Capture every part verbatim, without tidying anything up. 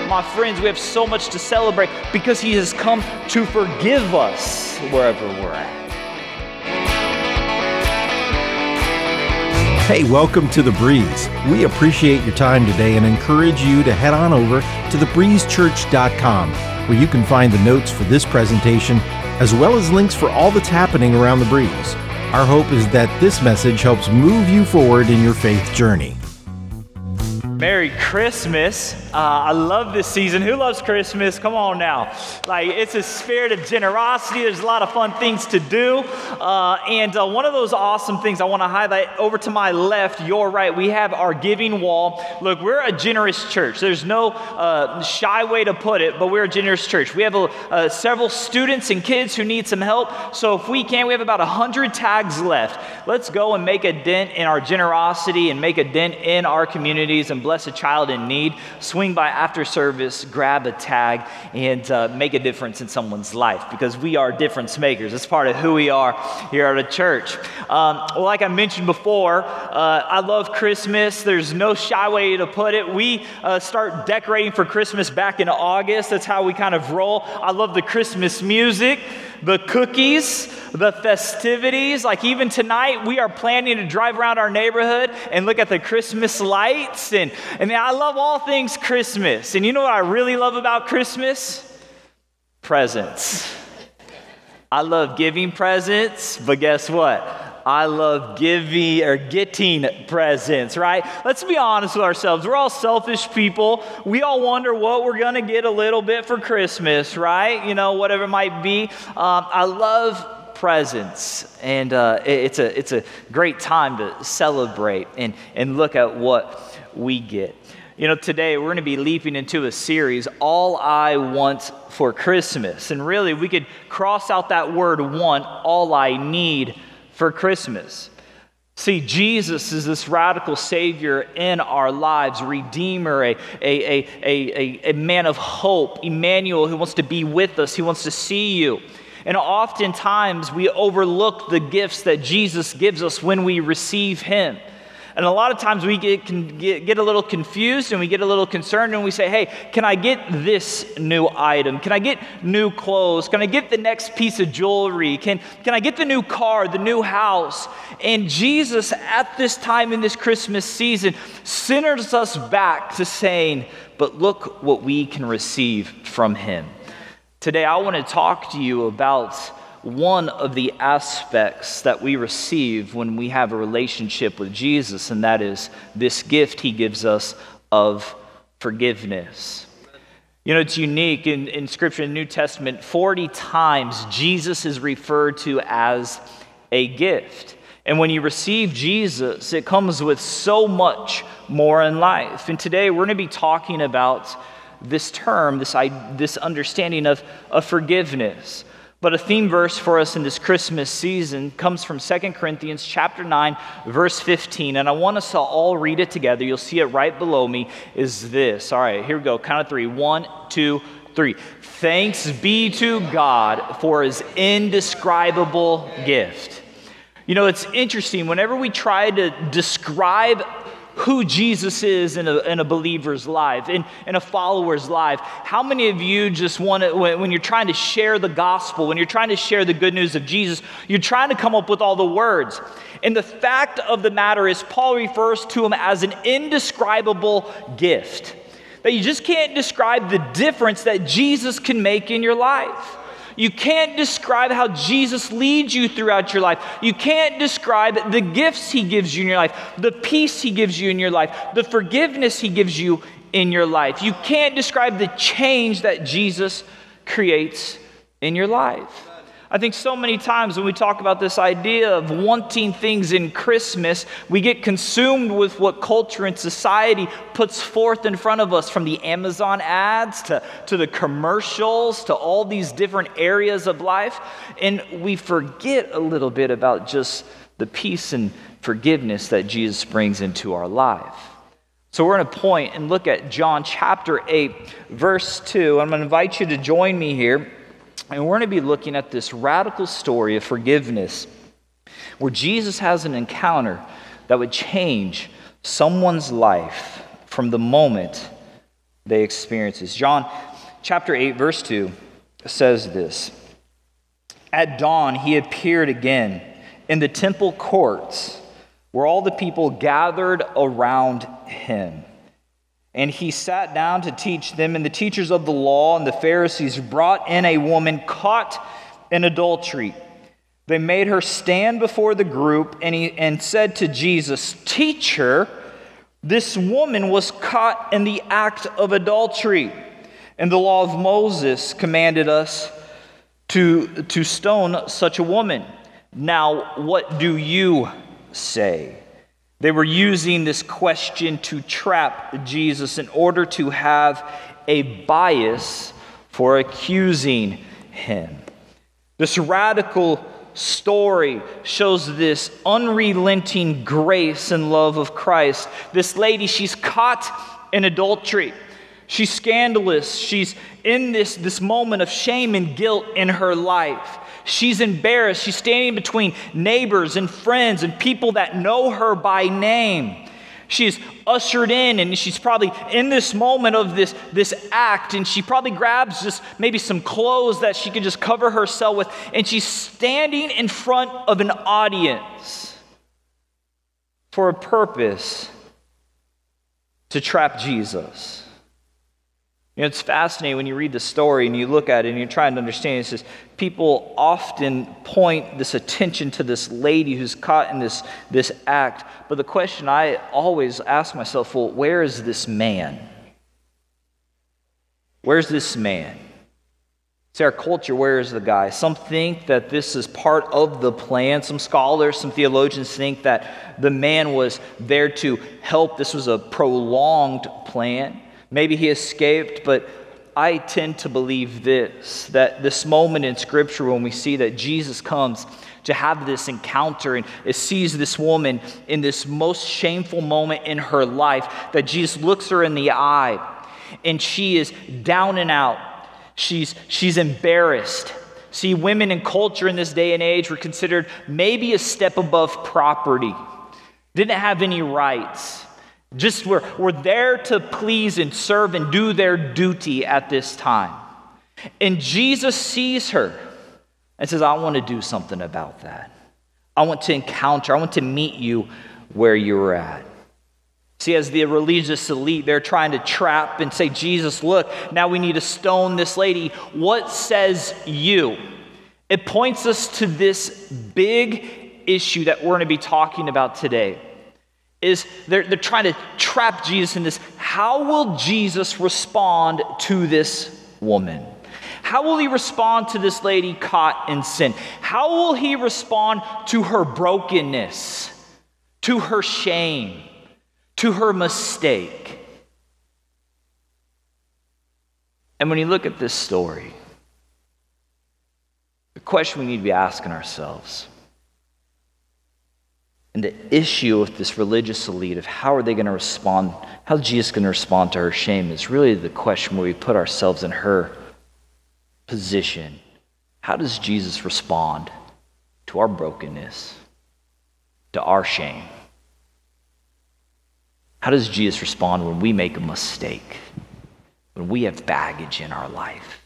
my friends, we have so much to celebrate because he has come to forgive us wherever we're at. Hey, welcome to The Breeze. We appreciate your time today and encourage you to head on over to the breeze church dot com, where you can find the notes for this presentation, as well as links for all that's happening around The Breeze. Our hope is that this message helps move you forward in your faith journey. Merry Christmas. Uh, I love this season. Who loves Christmas? Come on now. Like, it's a spirit of generosity. There's a lot of fun things to do. Uh, and uh, one of those awesome things I want to highlight over to my left, your right, we have our giving wall. Look, we're a generous church. There's no uh, shy way to put it, but we're a generous church. We have a, uh, several students and kids who need some help. So if we can, we have about one hundred tags left. Let's go and make a dent in our generosity and make a dent in our communities and bless a child in need. Swing by after service, grab a tag, and uh, make a difference in someone's life, because we are difference makers. It's part of who we are here at a church. Um, well, like I mentioned before, uh, I love Christmas. There's no shy way to put it. We uh, start decorating for Christmas back in August. That's how we kind of roll. I love the Christmas music, the cookies, the festivities. Like even tonight, we are planning to drive around our neighborhood and look at the Christmas lights. And, and I love all things Christmas. And you know what I really love about Christmas? Presents. I love giving presents, but guess what? I love giving or getting presents, right? Let's be honest with ourselves. We're all selfish people. We all wonder what we're going to get a little bit for Christmas, right? You know, whatever it might be. Um, I love presents, and uh, it's a it's a great time to celebrate and, and look at what we get. You know, today we're going to be leaping into a series, All I Want for Christmas. And really, we could cross out that word want, all I need for Christmas. See, Jesus is this radical Savior in our lives, Redeemer, a, a, a, a, a man of hope, Emmanuel, who wants to be with us, who wants to see you. And oftentimes we overlook the gifts that Jesus gives us when we receive Him. And a lot of times we get, can get, get a little confused and we get a little concerned and we say, hey, can I get this new item? Can I get new clothes? Can I get the next piece of jewelry? Can, can I get the new car, the new house? And Jesus, at this time in this Christmas season, centers us back to saying, but look what we can receive from Him. Today, I want to talk to you about one of the aspects that we receive when we have a relationship with Jesus, and that is this gift He gives us of forgiveness. You know, it's unique in, in Scripture, in the New Testament, forty times Jesus is referred to as a gift. And when you receive Jesus, it comes with so much more in life. And today we're going to be talking about this term, this, this understanding of, of forgiveness. But a theme verse for us in this Christmas season comes from Second Corinthians chapter nine, verse fifteen. And I want us to all read it together. You'll see it right below me, is this. All right, here we go. Count of three. One, two, three. Thanks be to God for His indescribable gift. You know, it's interesting. Whenever we try to describe who Jesus is in a, in a believer's life, in, in a follower's life, how many of you just want to, when, when you're trying to share the gospel, when you're trying to share the good news of Jesus, you're trying to come up with all the words. And the fact of the matter is, Paul refers to Him as an indescribable gift. That you just can't describe the difference that Jesus can make in your life. You can't describe how Jesus leads you throughout your life. You can't describe the gifts He gives you in your life, the peace He gives you in your life, the forgiveness He gives you in your life. You can't describe the change that Jesus creates in your life. I think so many times when we talk about this idea of wanting things in Christmas, we get consumed with what culture and society puts forth in front of us, from the Amazon ads to, to the commercials to all these different areas of life. And we forget a little bit about just the peace and forgiveness that Jesus brings into our life. So we're going to point and look at John chapter eight, verse two. I'm going to invite you to join me here. And we're going to be looking at this radical story of forgiveness, where Jesus has an encounter that would change someone's life from the moment they experience this. John chapter eight, verse two says this. At dawn, he appeared again in the temple courts where all the people gathered around him. And he sat down to teach them, and the teachers of the law and the Pharisees brought in a woman caught in adultery. They made her stand before the group and, he, and said to Jesus, "Teacher, this woman was caught in the act of adultery, and the law of Moses commanded us to, to stone such a woman. Now, what do you say?" They were using this question to trap Jesus in order to have a bias for accusing him. This radical story shows this unrelenting grace and love of Christ. This lady, she's caught in adultery. She's scandalous. She's in this, this moment of shame and guilt in her life. She's embarrassed. She's standing between neighbors and friends and people that know her by name. She's ushered in, and she's probably in this moment of this, this act, and she probably grabs just maybe some clothes that she could just cover herself with, and she's standing in front of an audience for a purpose to trap Jesus. You know, it's fascinating when you read the story and you look at it and you're trying to understand. It says people often point this attention to this lady who's caught in this, this act. But the question I always ask myself, well, where is this man? Where's this man? See, our culture, where is the guy? Some think that this is part of the plan. Some scholars, some theologians think that the man was there to help. This was a prolonged plan. Maybe he escaped, but I tend to believe this, that this moment in Scripture when we see that Jesus comes to have this encounter and it sees this woman in this most shameful moment in her life, that Jesus looks her in the eye and she is down and out. She's, she's embarrassed. See, women in culture in this day and age were considered maybe a step above property, didn't have any rights. Just were, were there to please and serve and do their duty at this time. And Jesus sees her and says, I want to do something about that. I want to encounter, I want to meet you where you're at. See, as the religious elite, they're trying to trap and say, Jesus, look, now we need to stone this lady. What says you? It points us to this big issue that we're going to be talking about today. Is they're, they're trying to trap Jesus in this. How will Jesus respond to this woman? How will he respond to this lady caught in sin? How will he respond to her brokenness, to her shame, to her mistake? And when you look at this story, the question we need to be asking ourselves, and the issue with this religious elite of how are they going to respond, how is Jesus going to respond to her shame is really the question where we put ourselves in her position. How does Jesus respond to our brokenness, to our shame? How does Jesus respond when we make a mistake, when we have baggage in our life?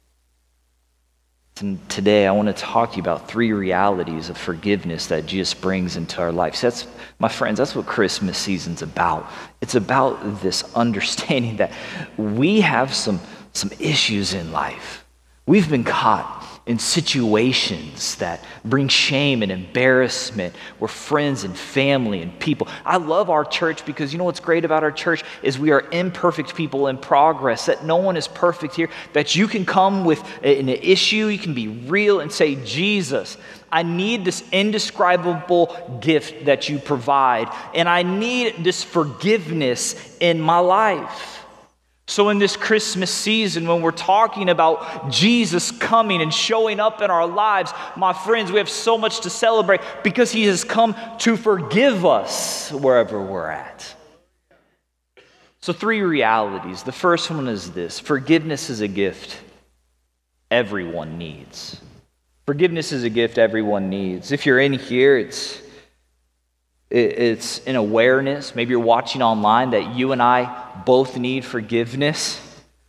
And today I want to talk to you about three realities of forgiveness that Jesus brings into our lives. That's, my friends, that's what Christmas season's about. It's about this understanding that we have some, some issues in life. We've been caught in situations that bring shame and embarrassment. We're friends and family and people. I love our church because you know what's great about our church is we are imperfect people in progress, that no one is perfect here, that you can come with an issue, you can be real and say, Jesus, I need this indescribable gift that you provide, and I need this forgiveness in my life. So in this Christmas season, when we're talking about Jesus coming and showing up in our lives, my friends, we have so much to celebrate because he has come to forgive us wherever we're at. So three realities. The first one is this: forgiveness is a gift everyone needs. Forgiveness is a gift everyone needs. If you're in here, it's It's an awareness, maybe you're watching online, that you and I both need forgiveness.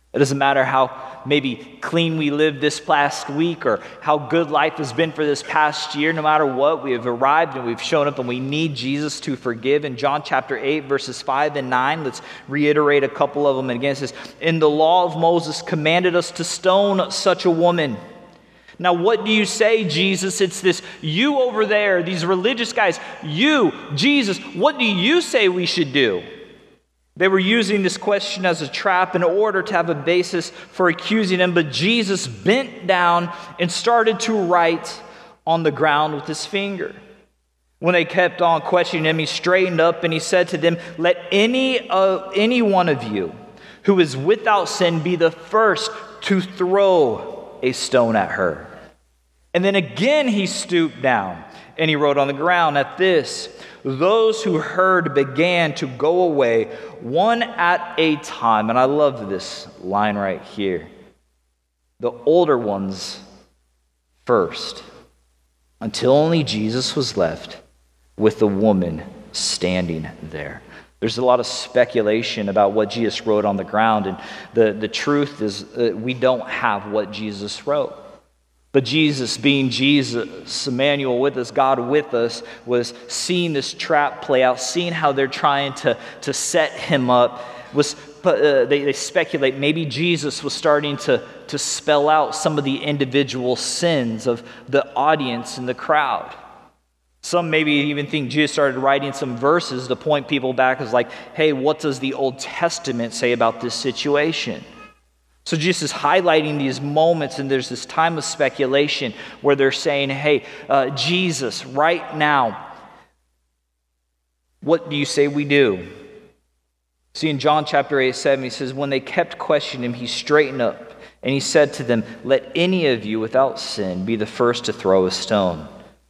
It doesn't matter how maybe clean we lived this past week or how good life has been for this past year. No matter what, we have arrived and we've shown up and we need Jesus to forgive. In John chapter eight, verses five and nine, let's reiterate a couple of them. And again, it says, "In the law of Moses commanded us to stone such a woman. Now, what do you say, Jesus?" It's this you over there, these religious guys. You, Jesus, what do you say we should do? They were using this question as a trap in order to have a basis for accusing him, but Jesus bent down and started to write on the ground with his finger. When they kept on questioning him, he straightened up and he said to them, "Let any, uh, any one of you who is without sin be the first to throw a stone at her." And then again he stooped down and he wrote on the ground. At this, those who heard began to go away, one at a time. And I love this line right here. The older ones first, until only Jesus was left with the woman standing there. There's a lot of speculation about what Jesus wrote on the ground, and the, the truth is uh, we don't have what Jesus wrote. But Jesus, being Jesus, Emmanuel with us, God with us, was seeing this trap play out, seeing how they're trying to, to set him up. Was uh, they, they speculate maybe Jesus was starting to, to spell out some of the individual sins of the audience and the crowd. Some maybe even think Jesus started writing some verses to point people back as like, hey, what does the Old Testament say about this situation? So Jesus is highlighting these moments, and there's this time of speculation where they're saying, hey, uh, Jesus, right now, what do you say we do? See, in John chapter eight, seven, he says, when they kept questioning him, he straightened up, and he said to them, "Let any of you without sin be the first to throw a stone."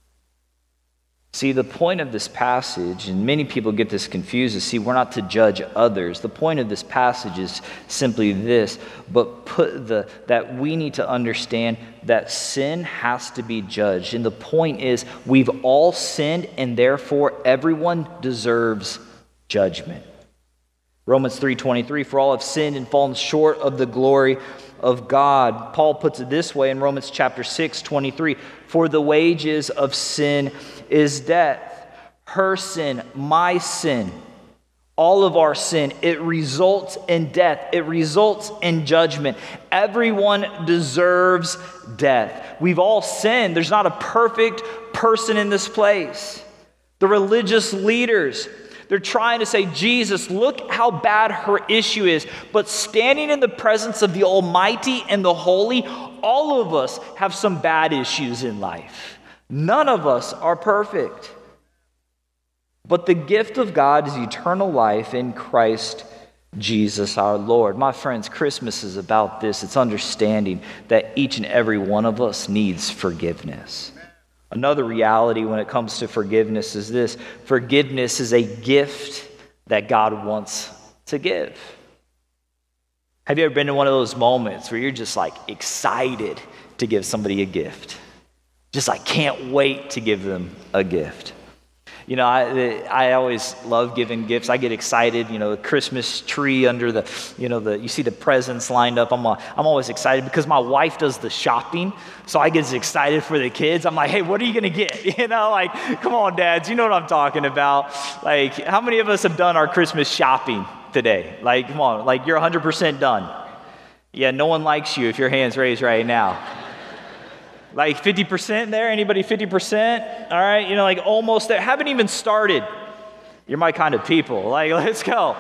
See, the point of this passage, and many people get this confused, is see, we're not to judge others. The point of this passage is simply this, but put the that we need to understand that sin has to be judged. And the point is, we've all sinned, and therefore everyone deserves judgment. Romans three twenty-three, "For all have sinned and fallen short of the glory of God." Paul puts it this way in Romans chapter six twenty-three, "For the wages of sin is death." Her sin, my sin, all of our sin, it results in death. It results in judgment. Everyone deserves death. We've all sinned. There's not a perfect person in this place. The religious leaders, they're trying to say, Jesus, look how bad her issue is. But standing in the presence of the Almighty and the Holy, all of us have some bad issues in life. None of us are perfect. But the gift of God is eternal life in Christ Jesus our Lord. My friends, Christmas is about this. It's understanding that each and every one of us needs forgiveness. Another reality when it comes to forgiveness is this: forgiveness is a gift that God wants to give. Have you ever been in one of those moments where you're just like excited to give somebody a gift? Just like can't wait to give them a gift. You know, I I always love giving gifts. I get excited. You know, the Christmas tree under the, you know, the you see the presents lined up. I'm a, I'm always excited because my wife does the shopping, so I get excited for the kids. I'm like, hey, what are you gonna get? You know, like, come on, dads, you know what I'm talking about. Like, how many of us have done our Christmas shopping today? Like, come on, like you're one hundred percent done. Yeah, no one likes you if your hand's raised right now. Like fifty percent there? Anybody fifty percent? All right, you know, like almost there. Haven't even started. You're my kind of people. Like, let's go.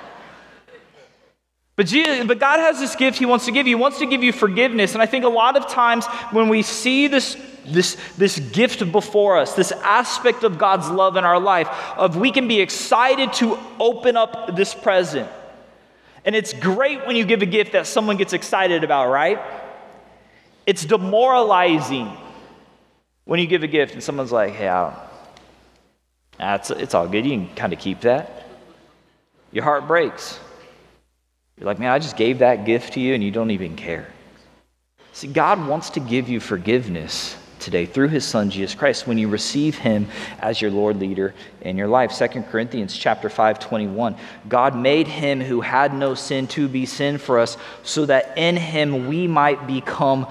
But Jesus, but God has this gift he wants to give you. He wants to give you forgiveness. And I think a lot of times when we see this, this, this gift before us, this aspect of God's love in our life, of we can be excited to open up this present. And it's great when you give a gift that someone gets excited about, right? It's demoralizing when you give a gift and someone's like, hey, I don't, nah, it's, it's all good. You can kind of keep that. Your heart breaks. You're like, man, I just gave that gift to you and you don't even care. See, God wants to give you forgiveness, today through his son, Jesus Christ, when you receive him as your Lord leader in your life. Second Corinthians chapter five, twenty-one. God made him who had no sin to be sin for us, so that in him we might become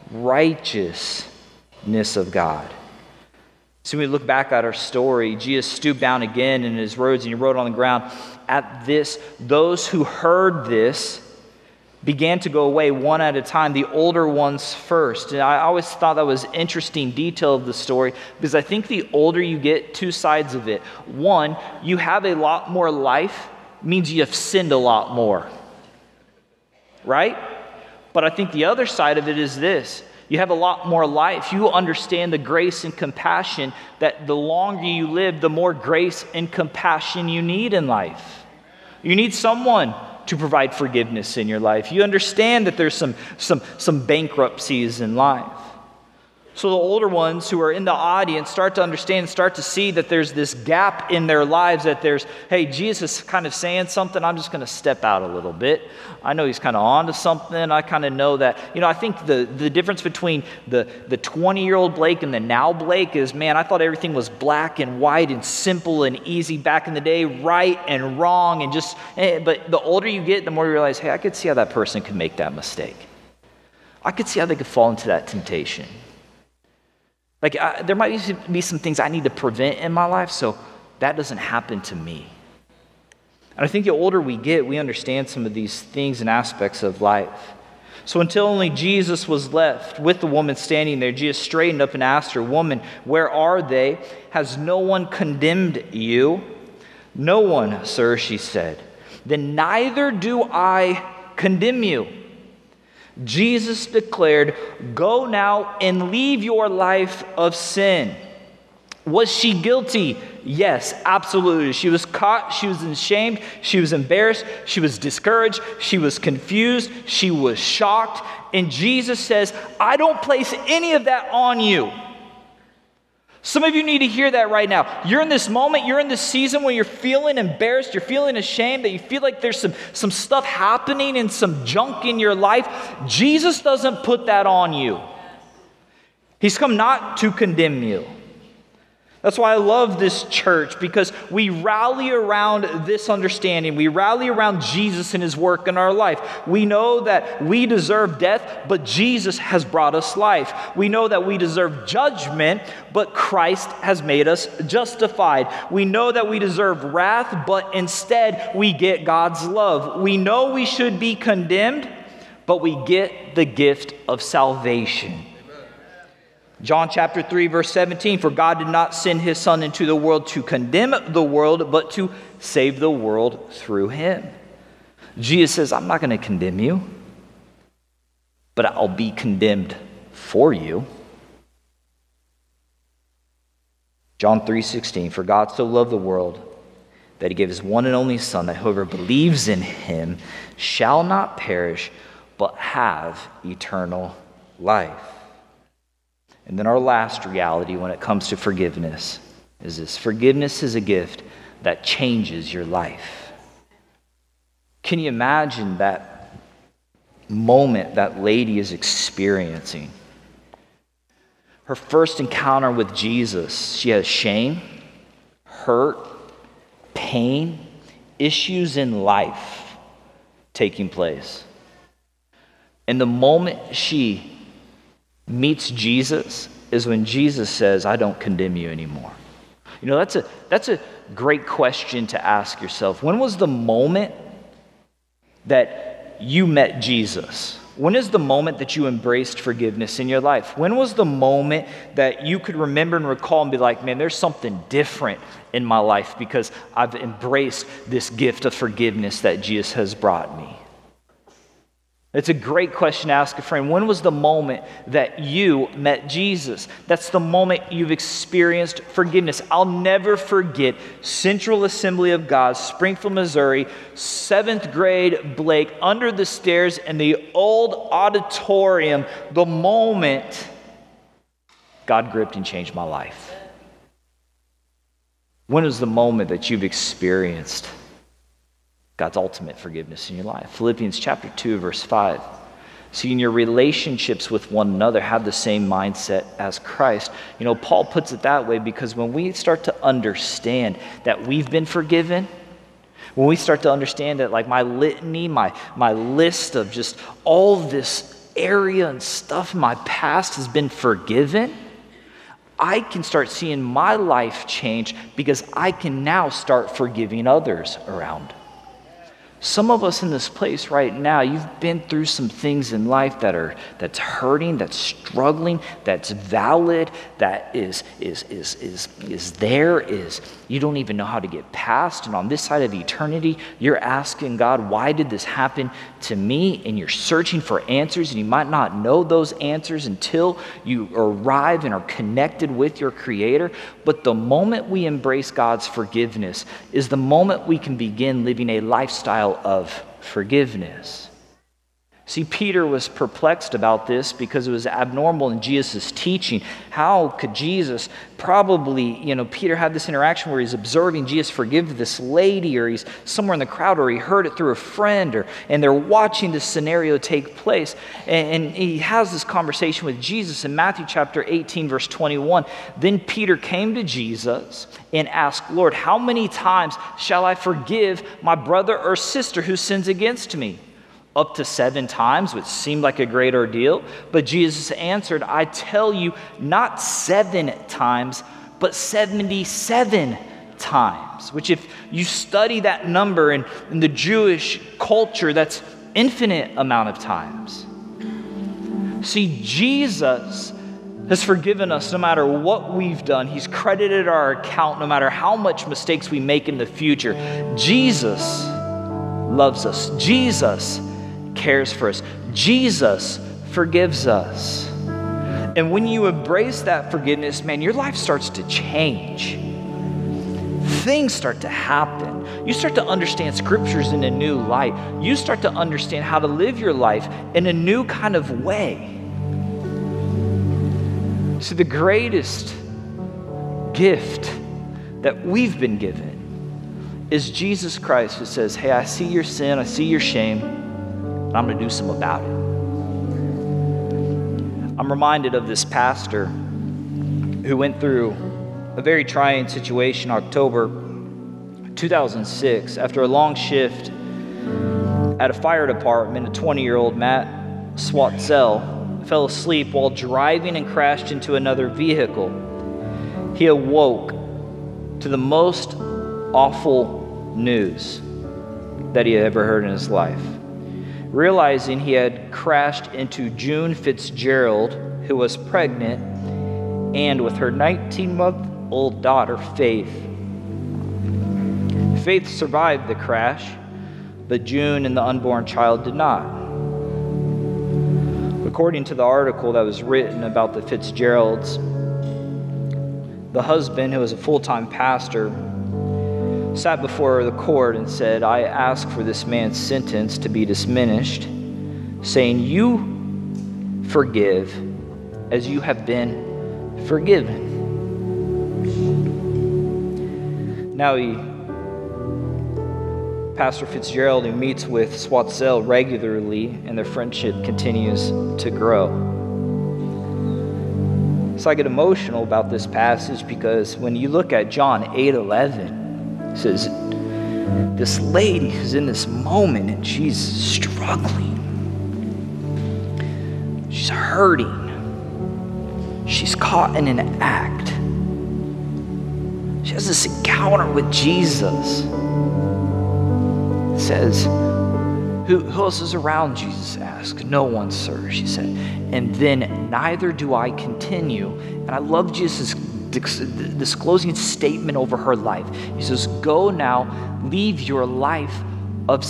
righteousness of God. So when we look back at our story, Jesus stooped down again in his words and he wrote on the ground. At this, those who heard this began to go away one at a time, the older ones first. And I always thought that was an interesting detail of the story, because I think the older you get, two sides of it. One, you have a lot more life, means you have sinned a lot more. Right? But I think the other side of it is this. You have a lot more life. You understand the grace and compassion that the longer you live, the more grace and compassion you need in life. You need someone to provide forgiveness in your life. You understand that there's some, some, some bankruptcies in life. So the older ones who are in the audience start to understand, start to see that there's this gap in their lives, that there's, hey, Jesus is kind of saying something, I'm just going to step out a little bit. I know he's kind of on to something. I kind of know that, you know, I think the, the difference between the, the twenty-year-old Blake and the now Blake is, man, I thought everything was black and white and simple and easy back in the day, right and wrong, and just, eh, but the older you get, the more you realize, hey, I could see how that person could make that mistake. I could see how they could fall into that temptation. Like, I, there might be some things I need to prevent in my life so that doesn't happen to me. And I think the older we get, we understand some of these things and aspects of life. So until only Jesus was left with the woman standing there, Jesus straightened up and asked her, "Woman, where are they? Has no one condemned you?" "No one, sir," she said. "Then neither do I condemn you." Jesus declared, "Go now and leave your life of sin." Was she guilty? Yes, absolutely. She was caught, she was ashamed, she was embarrassed, she was discouraged, she was confused, she was shocked. And Jesus says, I don't place any of that on you. Some of you need to hear that right now. You're in this moment, you're in this season when you're feeling embarrassed, you're feeling ashamed, that you feel like there's some, some stuff happening and some junk in your life. Jesus doesn't put that on you. He's come not to condemn you. That's why I love this church, because we rally around this understanding. We rally around Jesus and his work in our life. We know that we deserve death, but Jesus has brought us life. We know that we deserve judgment, but Christ has made us justified. We know that we deserve wrath, but instead we get God's love. We know we should be condemned, but we get the gift of salvation. John chapter three, verse seventeen, "For God did not send his Son into the world to condemn the world, but to save the world through him." Jesus says, I'm not going to condemn you, but I'll be condemned for you. John three sixteen, "For God so loved the world that he gave his one and only Son, that whoever believes in him shall not perish, but have eternal life." And then our last reality when it comes to forgiveness is this: forgiveness is a gift that changes your life. Can you imagine that moment that lady is experiencing? Her first encounter with Jesus, she has shame, hurt, pain, issues in life taking place. And the moment she meets Jesus is when Jesus says, I don't condemn you anymore. You know, that's a that's a great question to ask yourself. When was the moment that you met Jesus? When is the moment that you embraced forgiveness in your life? When was the moment that you could remember and recall and be like, man, there's something different in my life because I've embraced this gift of forgiveness that Jesus has brought me? It's a great question to ask a friend. When was the moment that you met Jesus? That's the moment you've experienced forgiveness. I'll never forget Central Assembly of God, Springfield, Missouri, seventh grade Blake, under the stairs in the old auditorium, the moment God gripped and changed my life. When was the moment that you've experienced God's ultimate forgiveness in your life? Philippians chapter two, verse five See, in your relationships with one another, have the same mindset as Christ. You know, Paul puts it that way because when we start to understand that we've been forgiven, when we start to understand that, like, my litany, my, my list of just all this area and stuff in my past has been forgiven, I can start seeing my life change because I can now start forgiving others around. Some of us in this place right now, you've been through some things in life that are that's hurting, that's struggling, that's valid, that is is is is is there, is you don't even know how to get past. And on this side of eternity, you're asking God, why did this happen to me? And you're searching for answers, and you might not know those answers until you arrive and are connected with your Creator. But the moment we embrace God's forgiveness is the moment we can begin living a lifestyle of forgiveness. See, Peter was perplexed about this because it was abnormal in Jesus' teaching. How could Jesus probably, you know, Peter had this interaction where he's observing Jesus forgive this lady, or he's somewhere in the crowd, or he heard it through a friend, or and they're watching this scenario take place. And, and he has this conversation with Jesus in Matthew chapter eighteen, verse twenty-one. Then Peter came to Jesus and asked, Lord, how many times shall I forgive my brother or sister who sins against me? Up to seven times, which seemed like a great ordeal. But Jesus answered, I tell you, not seven times, but seventy-seven times. Which, if you study that number in, in the Jewish culture, that's infinite amount of times. See, Jesus has forgiven us no matter what we've done. He's credited our account no matter how much mistakes we make in the future. Jesus loves us. Jesus cares for us. Jesus forgives us. And when you embrace that forgiveness, man, your life starts to change. Things start to happen. You start to understand scriptures in a new light. You start to understand how to live your life in a new kind of way. So the greatest gift that we've been given is Jesus Christ, who says, hey, I see your sin, I see your shame, and I'm going to do something about it. I'm reminded of this pastor who went through a very trying situation October two thousand six. After a long shift at a fire department, a twenty-year-old Matt Swatzel fell asleep while driving and crashed into another vehicle. He awoke to the most awful news that he had ever heard in his life. Realizing he had crashed into June Fitzgerald, who was pregnant, and with her nineteen-month-old daughter, Faith. Faith survived the crash, but June and the unborn child did not. According to the article that was written about the Fitzgeralds, the husband, who was a full-time pastor, sat before the court and said, I ask for this man's sentence to be diminished, saying, you forgive as you have been forgiven. Now he, Pastor Fitzgerald, who meets with Swatzel regularly, and their friendship continues to grow. So I get emotional about this passage because when you look at John eight eleven, it says, this lady who's in this moment and she's struggling. She's hurting. She's caught in an act. She has this encounter with Jesus. It says, who, who else is around? Jesus asked. No one, sir, she said. And then, neither do I continue. And I love Jesus' disclosing statement over her life. He says, go now, leave your life of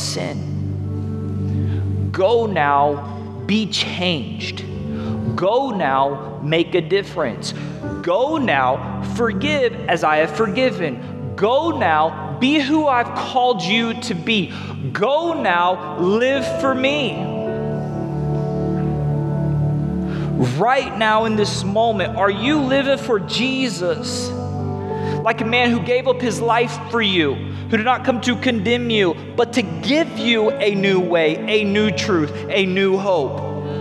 sin. Go now, be changed. Go now, make a difference. Go now, forgive as I have forgiven. Go now, be who I've called you to be. Go now, live for me. Right now in this moment, are you living for Jesus? Like a man who gave up his life for you, who did not come to condemn you, but to give you a new way, a new truth, a new hope.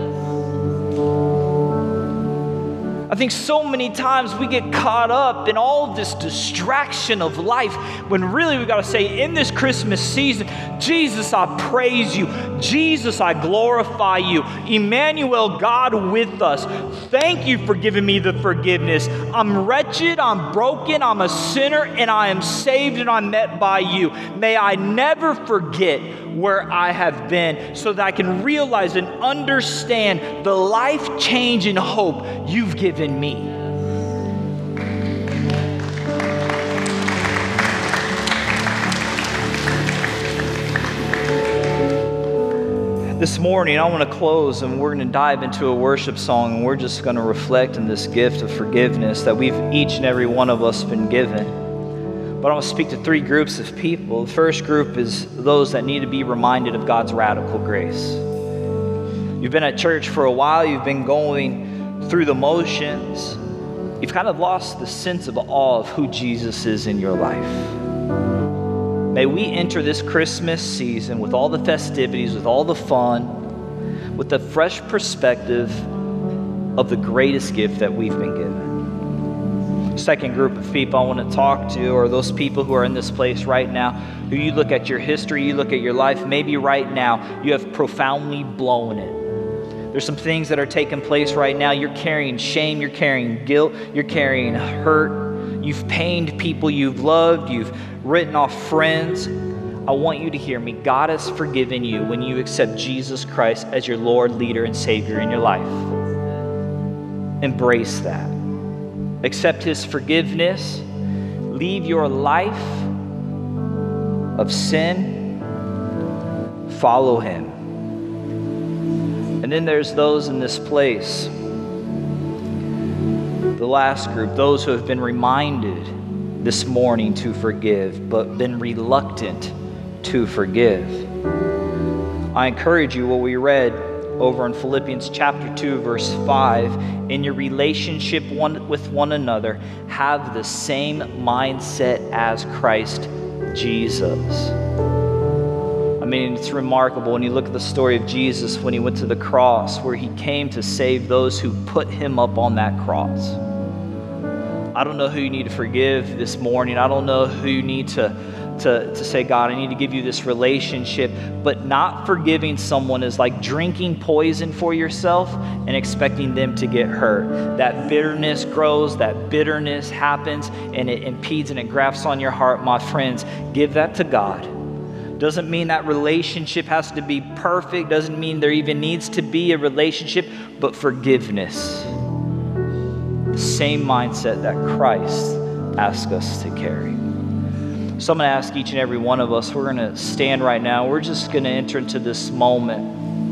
I think so many times we get caught up in all this distraction of life when really we got to say in this Christmas season, Jesus, I praise you. Jesus, I glorify you. Emmanuel, God with us. Thank you for giving me the forgiveness. I'm wretched, I'm broken, I'm a sinner, and I am saved and I'm met by you. May I never forget where I have been so that I can realize and understand the life-changing hope you've given me. This morning, I want to close and we're going to dive into a worship song, and we're just going to reflect on this gift of forgiveness that we've each and every one of us been given. But I want to speak to three groups of people. The first group is those that need to be reminded of God's radical grace. You've been at church for a while, you've been going through the motions, you've kind of lost the sense of awe of who Jesus is in your life. May we enter this Christmas season with all the festivities, with all the fun, with the fresh perspective of the greatest gift that we've been given. Second group of people I want to talk to are those people who are in this place right now, who you look at your history, you look at your life, maybe right now you have profoundly blown it. There's some things that are taking place right now. You're carrying shame, you're carrying guilt, you're carrying hurt. You've pained people you've loved, you've written off friends. I want you to hear me. God has forgiven you when you accept Jesus Christ as your Lord, leader, and Savior in your life. Embrace that. Accept His forgiveness. Leave your life of sin. Follow Him. And then there's those in this place, the last group, those who have been reminded this morning to forgive, but been reluctant to forgive. I encourage you, what we read over in Philippians chapter two, verse five, in your relationship one with one another, have the same mindset as Christ Jesus. I mean, it's remarkable when you look at the story of Jesus when He went to the cross, where He came to save those who put Him up on that cross. I don't know who you need to forgive this morning. I don't know who you need to, to, to say, God, I need to give you this relationship. But not forgiving someone is like drinking poison for yourself and expecting them to get hurt. That bitterness grows, that bitterness happens, and it impedes and it grafts on your heart. My friends, give that to God. Doesn't mean that relationship has to be perfect. Doesn't mean there even needs to be a relationship, but forgiveness. The same mindset that Christ asked us to carry. So I'm going to ask each and every one of us, we're going to stand right now. We're just going to enter into this moment.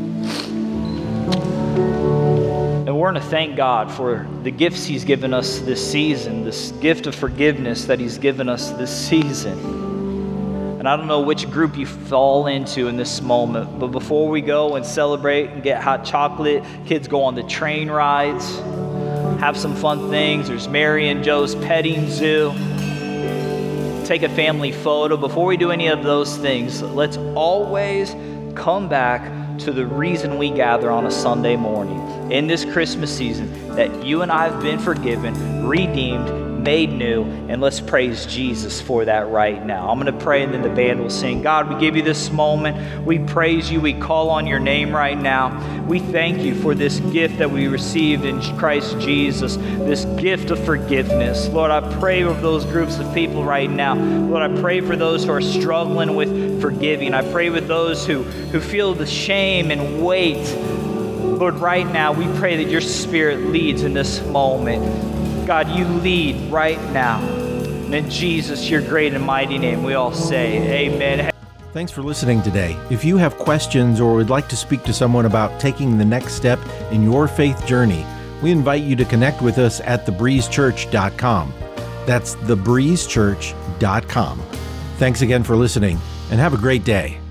And we're going to thank God for the gifts He's given us this season, this gift of forgiveness that He's given us this season. And I don't know which group you fall into in this moment, but before we go and celebrate and get hot chocolate, kids go on the train rides, have some fun things. There's Mary and Joe's petting zoo. Take a family photo. Before we do any of those things, let's always come back to the reason we gather on a Sunday morning in this Christmas season, that you and I have been forgiven, redeemed, made new, and let's praise Jesus for that right now. I'm going to pray and then the band will sing. God, we give you this moment. We praise you. We call on your name right now. We thank you for this gift that we received in Christ Jesus, this gift of forgiveness. Lord, I pray over those groups of people right now. Lord, I pray for those who are struggling with forgiving. I pray with those who, who feel the shame and weight. Lord, right now, we pray that your Spirit leads in this moment. God, you lead right now. And in Jesus, your great and mighty name, we all say amen. Thanks for listening today. If you have questions or would like to speak to someone about taking the next step in your faith journey, we invite you to connect with us at the breeze church dot com. That's the breeze church dot com. Thanks again for listening, and have a great day.